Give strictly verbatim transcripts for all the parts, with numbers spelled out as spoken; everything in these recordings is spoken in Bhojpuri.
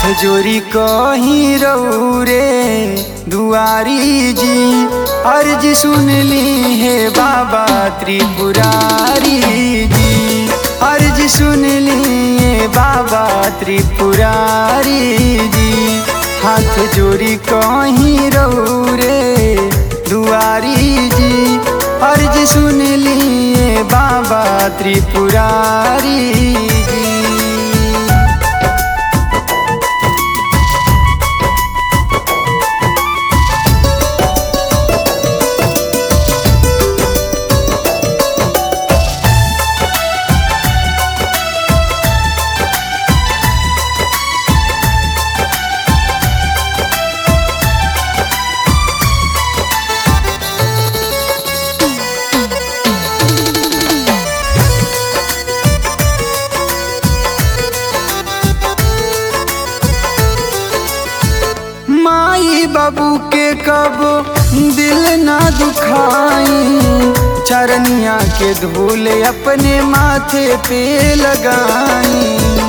जोरी कहीं रौरे दुआरी जी, अर्जी सुन ली है बाबा त्रिपुरारी जी, अर्जी सुन ली है बाबा त्रिपुरारी जी। हाथ जोरी कहीं रौरे दुआरी जी, अर्जी सुन ली है बाबा त्रिपुरारी जी। माई बाबू के कब दिल ना दुखाई, चरनिया के धूल अपने माथे पे लगाई।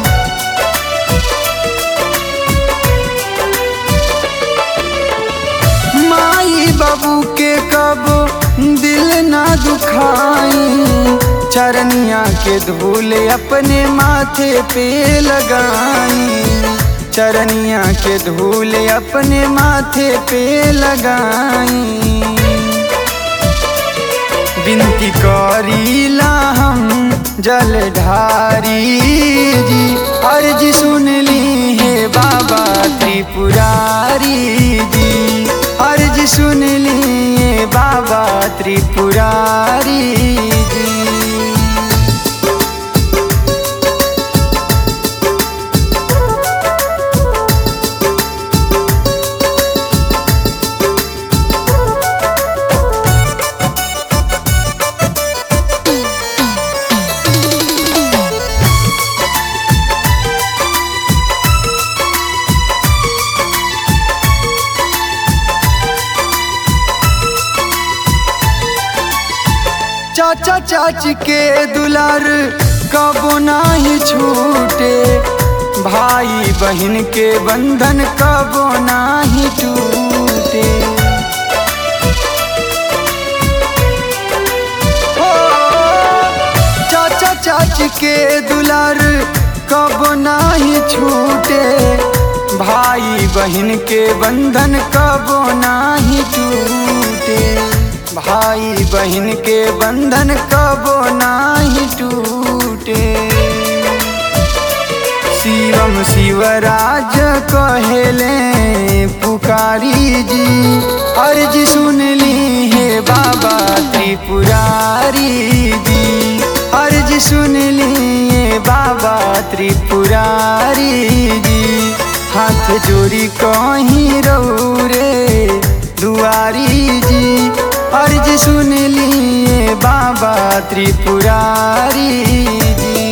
माई बाबू के कब दिल ना दुखाई, चरनिया के धूल अपने माथे पे लगाई। चरनिया के धूल अपने माथे पे लगाई। विनती करीला हम जलधारी जी, अर्जी सुन ली है बाबा त्रिपुरारी जी, अर्जी सुन ली है बाबा त्रिपुरारी जी। चाचा चाची के दुलार कबो नाही छूटे, भाई बहन के बंधन कबो नाही टूटे। ओ चाचा चाची के दुलार कबो नाही छूटे, भाई बहन के बंधन कबो नाही टूटे। भाई बहन के बंधन कबो नाही टूटे। शिवम शिवराज कहेले पुकारी जी, अर्जी सुन ली है बाबा त्रिपुरारी जी, अर्जी सुन ली है बाबा त्रिपुरारी जी। हाथ जोरी कहीं रौरे दुआरी जी, अर्जी सुन ली बाबा त्रिपुरारी जी।